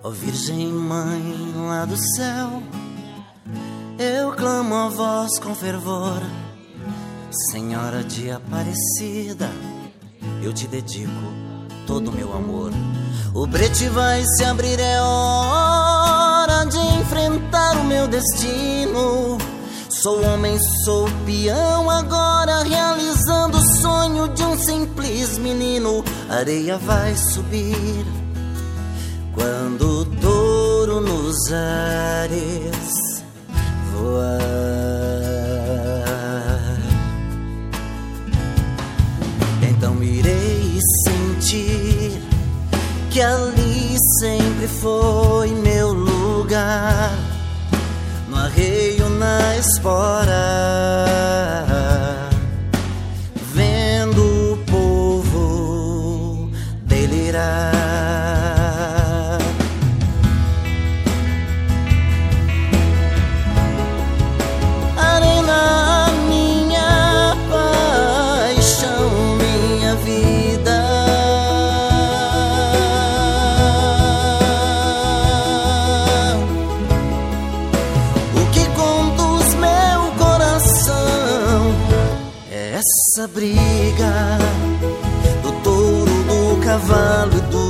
Ó Virgem Mãe lá do céu, eu clamo a vós com fervor. Senhora de Aparecida, eu te dedico todo o meu amor. O brete vai se abrir, é hora de enfrentar o meu destino. Sou homem, sou peão agora, realizando o sonho de um simples menino. A areia vai subir quando o touro nos ares voar. Então irei sentir que ali sempre foi meu lugar, no arreio, na espora, vendo o povo delirar. Arena, minha paixão, minha vida. O que conduz meu coração é essa briga do touro, do cavalo e do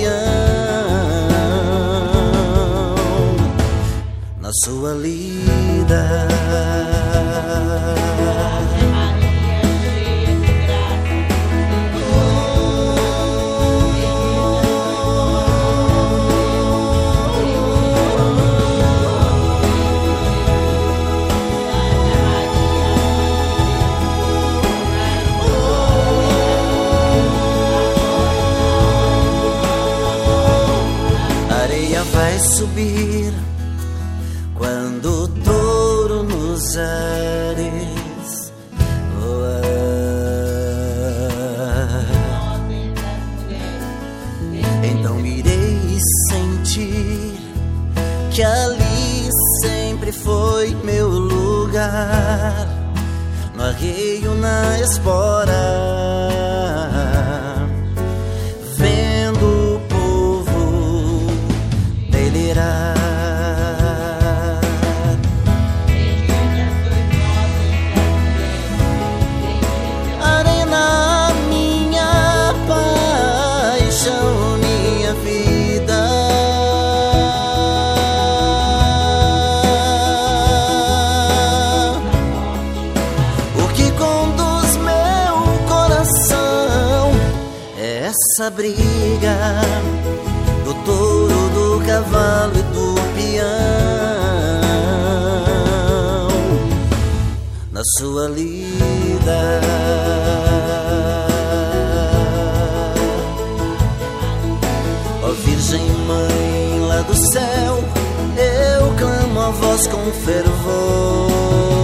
peão na sua lida. Vai subir quando o touro nos ares voar. Então irei sentir que ali sempre foi meu lugar, no arreio, na espora, vendo o povo delirar. Arena, minha paixão, minha vida. O que conduz meu coração é essa briga do touro, do cavalo e do peão na sua lida. Ó Virgem Mãe lá do céu, eu clamo a vós com fervor.